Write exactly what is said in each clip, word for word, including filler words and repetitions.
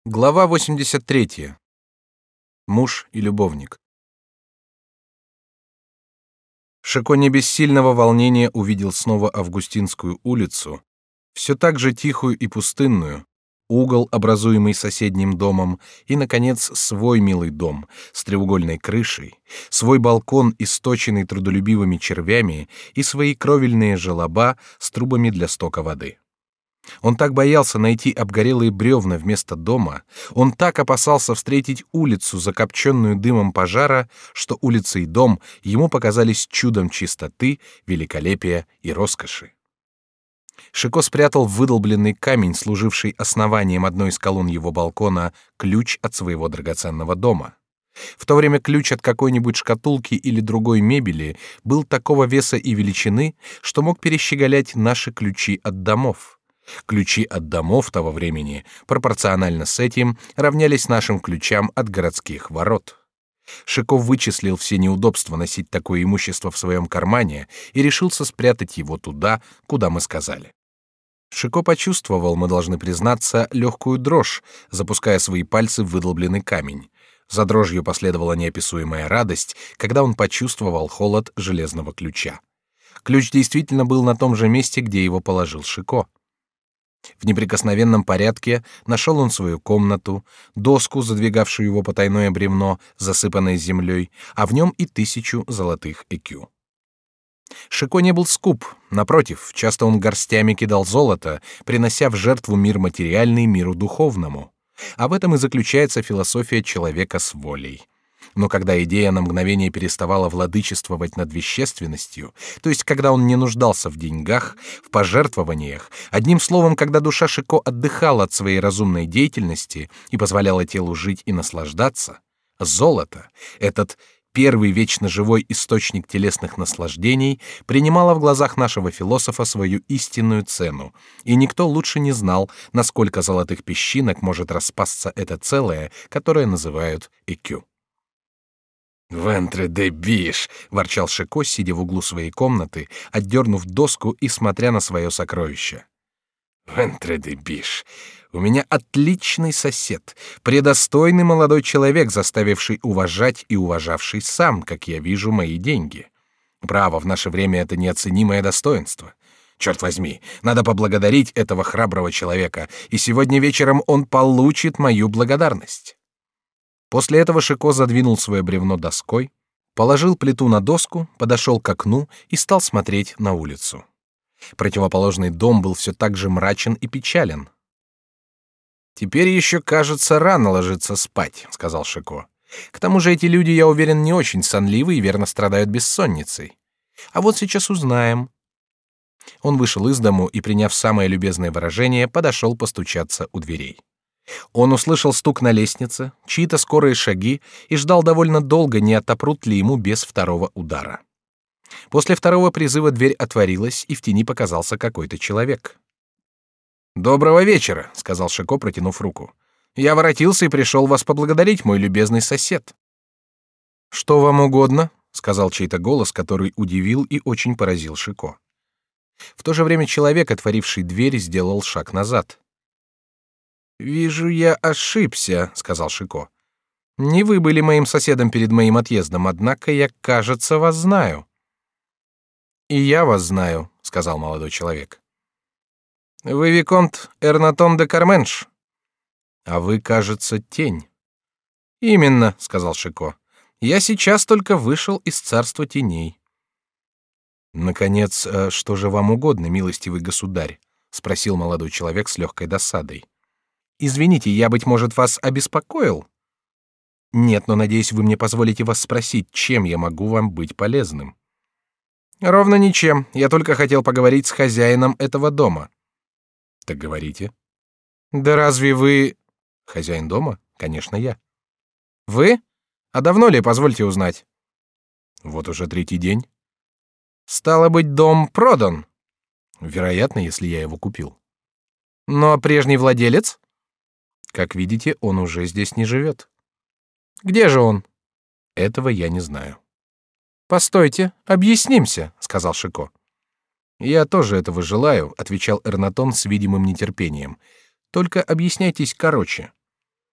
Глава восемьдесят третья. Муж и любовник. Шико не без сильного волнения увидел снова Августинскую улицу, все так же тихую и пустынную, угол, образуемый соседним домом, и, наконец, свой милый дом с треугольной крышей, свой балкон, источенный трудолюбивыми червями, и свои кровельные желоба с трубами для стока воды. Он так боялся найти обгорелые бревна вместо дома, он так опасался встретить улицу, закопченную дымом пожара, что улица и дом ему показались чудом чистоты, великолепия и роскоши. Шико спрятал в выдолбленный камень, служивший основанием одной из колонн его балкона, ключ от своего драгоценного дома. В то время ключ от какой-нибудь шкатулки или другой мебели был такого веса и величины, что мог перещеголять наши ключи от домов. Ключи от домов того времени, пропорционально с этим, равнялись нашим ключам от городских ворот. Шико вычислил все неудобства носить такое имущество в своем кармане и решился спрятать его туда, куда мы сказали. Шико почувствовал, мы должны признаться, легкую дрожь, запуская свои пальцы в выдолбленный камень. За дрожью последовала неописуемая радость, когда он почувствовал холод железного ключа. Ключ действительно был на том же месте, где его положил Шико. В неприкосновенном порядке нашел он свою комнату, доску, задвигавшую его потайное бревно, засыпанное землей, а в нем и тысячу золотых экю. Шико не был скуп, напротив, часто он горстями кидал золото, принося в жертву мир материальный миру духовному. А в этом и заключается философия человека с волей. Но когда идея на мгновение переставала владычествовать над вещественностью, то есть когда он не нуждался в деньгах, в пожертвованиях, одним словом, когда душа Шико отдыхала от своей разумной деятельности и позволяла телу жить и наслаждаться, золото, этот первый вечно живой источник телесных наслаждений, принимало в глазах нашего философа свою истинную цену, и никто лучше не знал, насколько золотых песчинок может распасться это целое, которое называют экю. «Вентре де биш!» — ворчал Шико, сидя в углу своей комнаты, отдернув доску и смотря на свое сокровище. «Вентре де биш! У меня отличный сосед, предостойный молодой человек, заставивший уважать и уважавший сам, как я вижу, мои деньги. Право, в наше время это неоценимое достоинство. Черт возьми, надо поблагодарить этого храброго человека, и сегодня вечером он получит мою благодарность». После этого Шико задвинул свое бревно доской, положил плиту на доску, подошел к окну и стал смотреть на улицу. Противоположный дом был все так же мрачен и печален. «Теперь еще, кажется, рано ложиться спать», — сказал Шико. «К тому же эти люди, я уверен, не очень сонливы и верно страдают бессонницей. А вот сейчас узнаем». Он вышел из дому и, приняв самое любезное выражение, подошел постучаться у дверей. Он услышал стук на лестнице, чьи-то скорые шаги и ждал довольно долго, не отопрут ли ему без второго удара. После второго призыва дверь отворилась, и в тени показался какой-то человек. «Доброго вечера», — сказал Шико, протянув руку. «Я воротился и пришел вас поблагодарить, мой любезный сосед». «Что вам угодно?» — сказал чей-то голос, который удивил и очень поразил Шико. В то же время человек, отворивший дверь, сделал шаг назад. «Вижу, я ошибся», — сказал Шико. «Не вы были моим соседом перед моим отъездом, однако я, кажется, вас знаю». «И я вас знаю», — сказал молодой человек. «Вы виконт Эрнатон де Карменш». «А вы, кажется, тень». «Именно», — сказал Шико. «Я сейчас только вышел из царства теней». «Наконец, что же вам угодно, милостивый государь?» — спросил молодой человек с легкой досадой. «Извините, я, быть может, вас обеспокоил?» «Нет, но, надеюсь, вы мне позволите вас спросить, чем я могу вам быть полезным?» «Ровно ничем. Я только хотел поговорить с хозяином этого дома». «Так говорите». «Да разве вы...» «Хозяин дома? Конечно, я». «Вы? А давно ли, позвольте узнать?» «Вот уже третий день». «Стало быть, дом продан?» «Вероятно, если я его купил». «Но прежний владелец?» «Как видите, он уже здесь не живет». «Где же он?» «Этого я не знаю». «Постойте, объяснимся», — сказал Шико. «Я тоже этого желаю», — отвечал Эрнатон с видимым нетерпением. «Только объясняйтесь короче».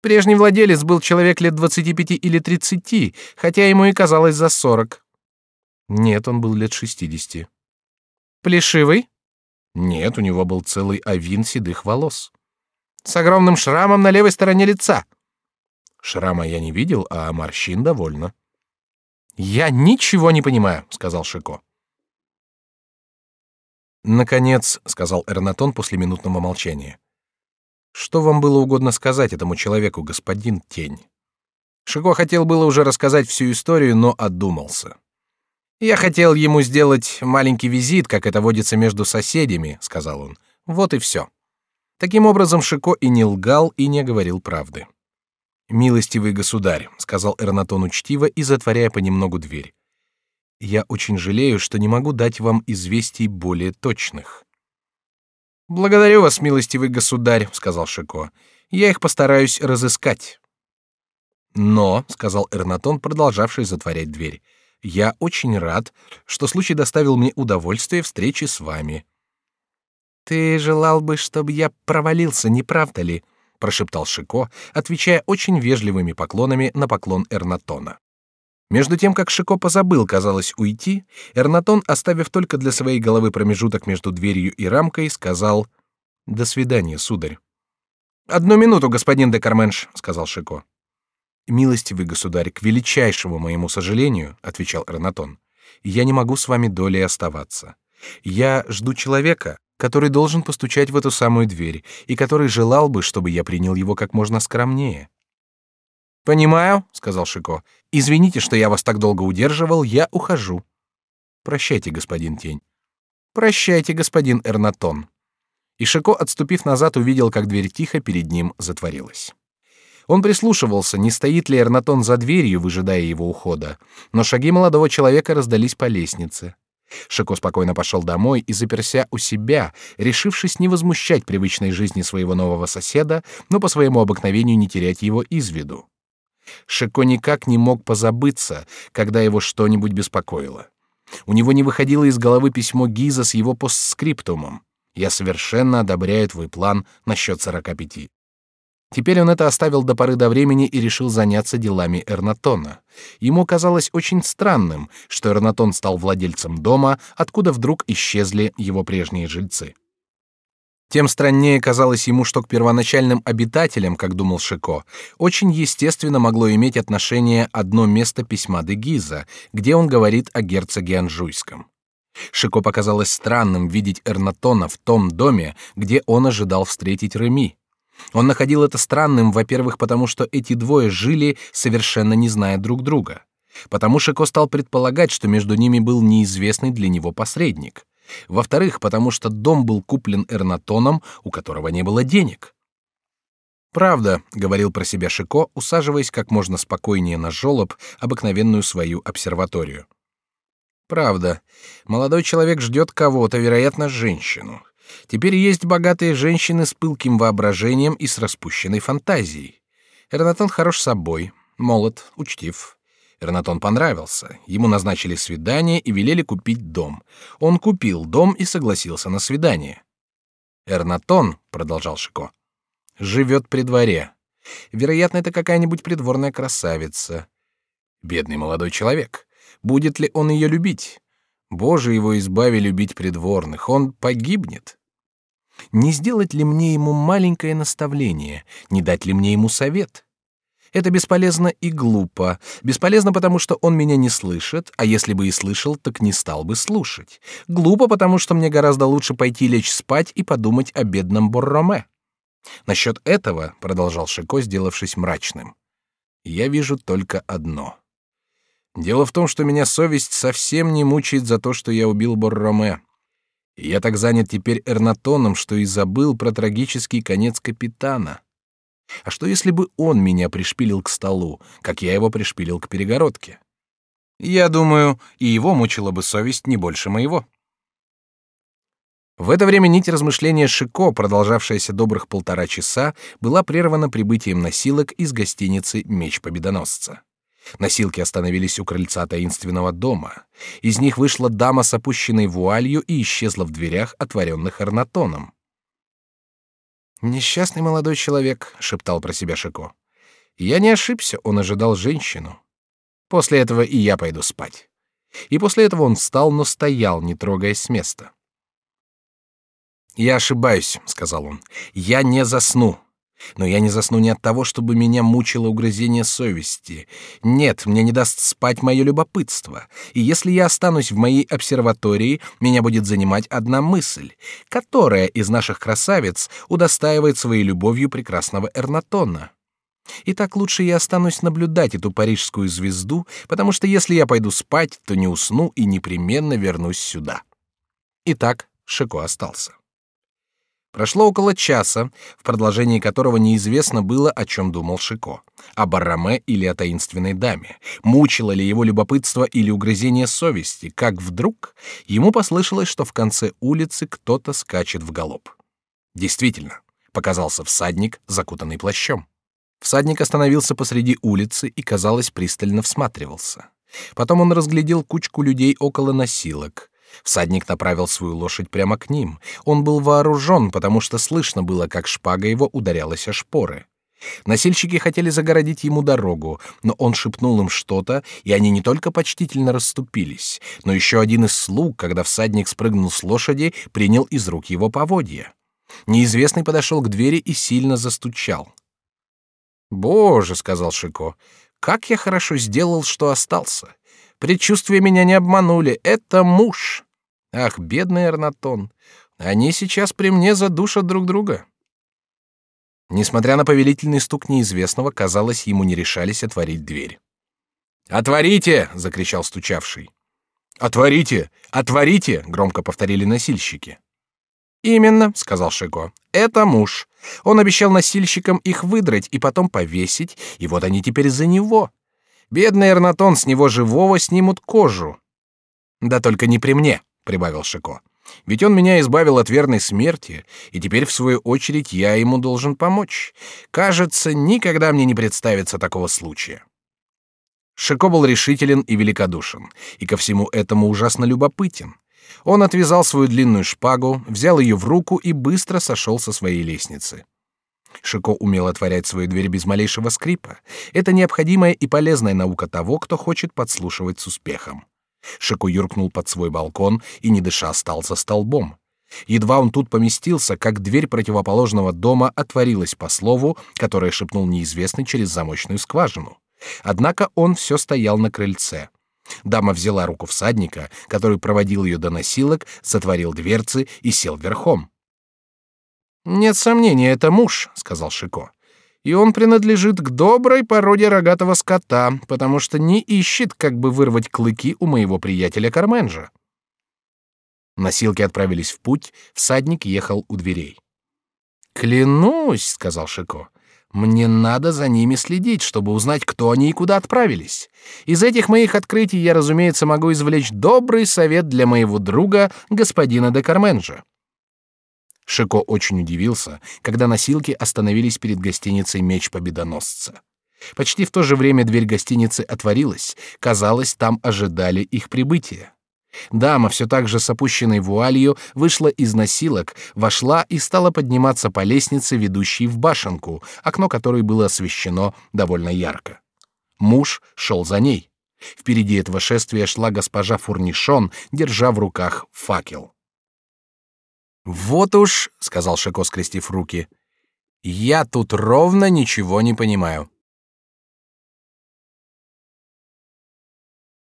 Прежний владелец был человек лет двадцати пяти или тридцати, хотя ему и казалось за сорок. Нет, он был лет шестидесяти. Плешивый? Нет, у него был целый авин седых волос. С огромным шрамом на левой стороне лица. Шрама я не видел, а морщин довольно. Я ничего не понимаю, сказал Шико. Наконец, сказал Эрнатон после минутного молчания. Что вам было угодно сказать этому человеку, господин Тень? Шико хотел было уже рассказать всю историю, но одумался. Я хотел ему сделать маленький визит, как это водится между соседями, сказал он. Вот и все. Таким образом, Шико и не лгал, и не говорил правды. Милостивый государь, сказал Эрнатон учтиво и затворяя понемногу дверь. Я очень жалею, что не могу дать вам известий более точных. Благодарю вас, милостивый государь, сказал Шико. Я их постараюсь разыскать. Но, сказал Эрнатон, продолжавший затворять дверь, я очень рад, что случай доставил мне удовольствие встречи с вами. Ты желал бы, чтобы я провалился, не правда ли? Прошептал Шико, отвечая очень вежливыми поклонами на поклон Эрнатона. Между тем, как Шико позабыл, казалось, уйти, Эрнатон, оставив только для своей головы промежуток между дверью и рамкой, сказал: «До свидания, сударь». «Одну минуту, господин де Карменш», — сказал Шико. «Милостивый государь, к величайшему моему сожалению, — отвечал Эрнатон, — я не могу с вами долей оставаться. Я жду человека, который должен постучать в эту самую дверь и который желал бы, чтобы я принял его как можно скромнее». «Понимаю», — сказал Шико. «Извините, что я вас так долго удерживал, я ухожу». «Прощайте, господин Тень». «Прощайте, господин Эрнатон». И Шико, отступив назад, увидел, как дверь тихо перед ним затворилась. Он прислушивался, не стоит ли Эрнатон за дверью, выжидая его ухода, но шаги молодого человека раздались по лестнице. Шико спокойно пошел домой и заперся у себя, решившись не возмущать привычной жизни своего нового соседа, но по своему обыкновению не терять его из виду. Шико никак не мог позабыться, когда его что-нибудь беспокоило. У него не выходило из головы письмо Гиза с его постскриптумом: «Я совершенно одобряю твой план насчет сорока пяти». Теперь он это оставил до поры до времени и решил заняться делами Эрнатона. Ему казалось очень странным, что Эрнатон стал владельцем дома, откуда вдруг исчезли его прежние жильцы. Тем страннее казалось ему, что к первоначальным обитателям, как думал Шико, очень естественно могло иметь отношение одно место письма де Гиза, где он говорит о герцоге Анжуйском. Шико показалось странным видеть Эрнатона в том доме, где он ожидал встретить Реми. Он находил это странным, во-первых, потому что эти двое жили, совершенно не зная друг друга. Потому Шико стал предполагать, что между ними был неизвестный для него посредник. Во-вторых, потому что дом был куплен Эрнатоном, у которого не было денег. «Правда», — говорил про себя Шико, усаживаясь как можно спокойнее на жолоб, обыкновенную свою обсерваторию. «Правда, молодой человек ждет кого-то, вероятно, женщину. Теперь есть богатые женщины с пылким воображением и с распущенной фантазией. Эрнатон хорош собой, молод, учтив. Эрнатон понравился. Ему назначили свидание и велели купить дом. Он купил дом и согласился на свидание. Эрнатон, продолжал Шико, живет при дворе. Вероятно, это какая-нибудь придворная красавица. Бедный молодой человек. Будет ли он ее любить? Боже его избави любить придворных. Он погибнет. Не сделать ли мне ему маленькое наставление? Не дать ли мне ему совет? Это бесполезно и глупо. Бесполезно, потому что он меня не слышит, а если бы и слышал, так не стал бы слушать. Глупо, потому что мне гораздо лучше пойти лечь спать и подумать о бедном Борроме. Насчет этого, продолжал Шико, сделавшись мрачным, я вижу только одно. Дело в том, что меня совесть совсем не мучает за то, что я убил Борроме. И я так занят теперь Эрнатоном, что и забыл про трагический конец капитана. А что, если бы он меня пришпилил к столу, как я его пришпилил к перегородке? Я думаю, и его мучила бы совесть не больше моего. В это время нить размышления Шико, продолжавшаяся добрых полтора часа, была прервана прибытием носилок из гостиницы «Меч Победоносца». Носилки остановились у крыльца таинственного дома. Из них вышла дама с опущенной вуалью и исчезла в дверях, отворенных Эрнатоном. «Несчастный молодой человек», — шептал про себя Шико. Я не ошибся, он ожидал женщину. После этого и я пойду спать. И после этого он встал, но стоял, не трогаясь с места. «Я ошибаюсь», — сказал он. «Я не засну. Но я не засну не от того, чтобы меня мучило угрызение совести. Нет, мне не даст спать мое любопытство. И если я останусь в моей обсерватории, меня будет занимать одна мысль. Которая из наших красавиц удостаивает своей любовью прекрасного Эрнатона? И так лучше я останусь наблюдать эту парижскую звезду, потому что если я пойду спать, то не усну и непременно вернусь сюда». Итак, Шико остался. Прошло около часа, в продолжении которого неизвестно было, о чем думал Шико: о Барраме или о таинственной даме, мучило ли его любопытство или угрызение совести, как вдруг ему послышалось, что в конце улицы кто-то скачет вгалоп. Действительно, показался всадник, закутанный плащом. Всадник остановился посреди улицы и, казалось, пристально всматривался. Потом он разглядел кучку людей около носилок. Всадник направил свою лошадь прямо к ним. Он был вооружен, потому что слышно было, как шпага его ударялась о шпоры. Носильщики хотели загородить ему дорогу, но он шепнул им что-то, и они не только почтительно расступились, но еще один из слуг, когда всадник спрыгнул с лошади, принял из рук его поводья. Неизвестный подошел к двери и сильно застучал. «Боже», — сказал Шико, — «как я хорошо сделал, что остался. Предчувствия меня не обманули. Это муж. Ах, бедный Эрнатон. Они сейчас при мне задушат друг друга». Несмотря на повелительный стук неизвестного, казалось, ему не решались отворить дверь. «Отворите!» — закричал стучавший. «Отворите! Отворите!» — громко повторили носильщики. «Именно», — сказал Шико, — «это муж. Он обещал носильщикам их выдрать и потом повесить, и вот они теперь за него. Бедный Эрнатон, с него живого снимут кожу». «Да только не при мне», — прибавил Шико. «Ведь он меня избавил от верной смерти, и теперь, в свою очередь, я ему должен помочь. Кажется, никогда мне не представится такого случая». Шико был решителен и великодушен, и ко всему этому ужасно любопытен. Он отвязал свою длинную шпагу, взял ее в руку и быстро сошел со своей лестницы. Шико умел отворять свою дверь без малейшего скрипа. Это необходимая и полезная наука того, кто хочет подслушивать с успехом. Шико юркнул под свой балкон и, не дыша, стал за столбом. Едва он тут поместился, как дверь противоположного дома отворилась по слову, которое шепнул неизвестный через замочную скважину. Однако он все стоял на крыльце. Дама взяла руку всадника, который проводил ее до носилок, затворил дверцы и сел верхом. «Нет сомнения, это муж», — сказал Шико. «И он принадлежит к доброй породе рогатого скота, потому что не ищет, как бы вырвать клыки у моего приятеля Карменджа». Носилки отправились в путь, всадник ехал у дверей. «Клянусь», — сказал Шико, — «мне надо за ними следить, чтобы узнать, кто они и куда отправились. Из этих моих открытий я, разумеется, могу извлечь добрый совет для моего друга, господина де Карменджа». Шико очень удивился, когда носилки остановились перед гостиницей «Меч Победоносца». Почти в то же время дверь гостиницы отворилась. Казалось, там ожидали их прибытия. Дама, все так же с опущенной вуалью, вышла из носилок, вошла и стала подниматься по лестнице, ведущей в башенку, окно которой было освещено довольно ярко. Муж шел за ней. Впереди этого шествия шла госпожа Фурнишон, держа в руках факел. «Вот уж», — сказал Шико, скрестив руки, — «я тут ровно ничего не понимаю.